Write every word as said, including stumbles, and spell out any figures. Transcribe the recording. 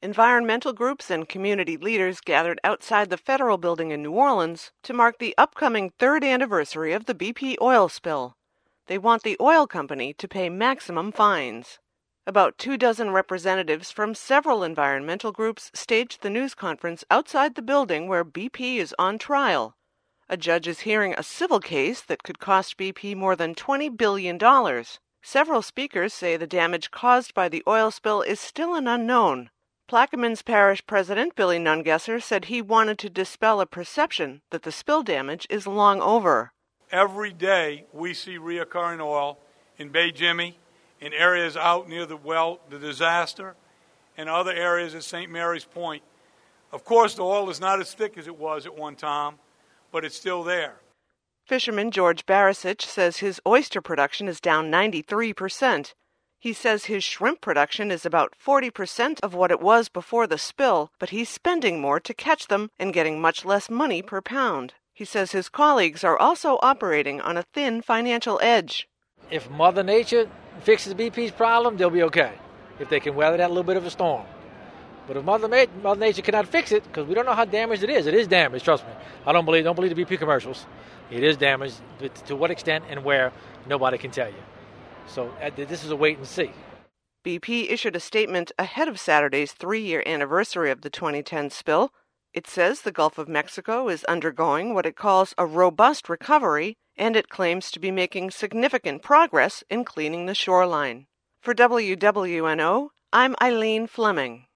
Environmental groups and community leaders gathered outside the federal building in New Orleans to mark the upcoming third anniversary of the B P oil spill. They want the oil company to pay maximum fines. About two dozen representatives from several environmental groups staged the news conference outside the building where B P is on trial. A judge is hearing a civil case that could cost B P more than twenty billion dollars. Several speakers say the damage caused by the oil spill is still an unknown. Plaquemines Parish President Billy Nungesser said he wanted to dispel a perception that the spill damage is long over. Every day we see reoccurring oil in Bay Jimmy, in areas out near the well, the disaster, and other areas at Saint Mary's Point. Of course, the oil is not as thick as it was at one time, but it's still there. Fisherman George Barasich says his oyster production is down ninety-three percent. He says his shrimp production is about forty percent of what it was before the spill, but he's spending more to catch them and getting much less money per pound. He says his colleagues are also operating on a thin financial edge. If Mother Nature fixes B P's problem, they'll be okay, if they can weather that little bit of a storm. But if Mother, Ma- Mother Nature cannot fix it, because we don't know how damaged it is. It is damaged, trust me. I don't believe don't believe the B P commercials. It is damaged, but to what extent and where, nobody can tell you. So uh, this is a wait and see. B P issued a statement ahead of Saturday's three-year anniversary of the twenty ten spill. It says the Gulf of Mexico is undergoing what it calls a robust recovery, and it claims to be making significant progress in cleaning the shoreline. For W W N O, I'm Eileen Fleming.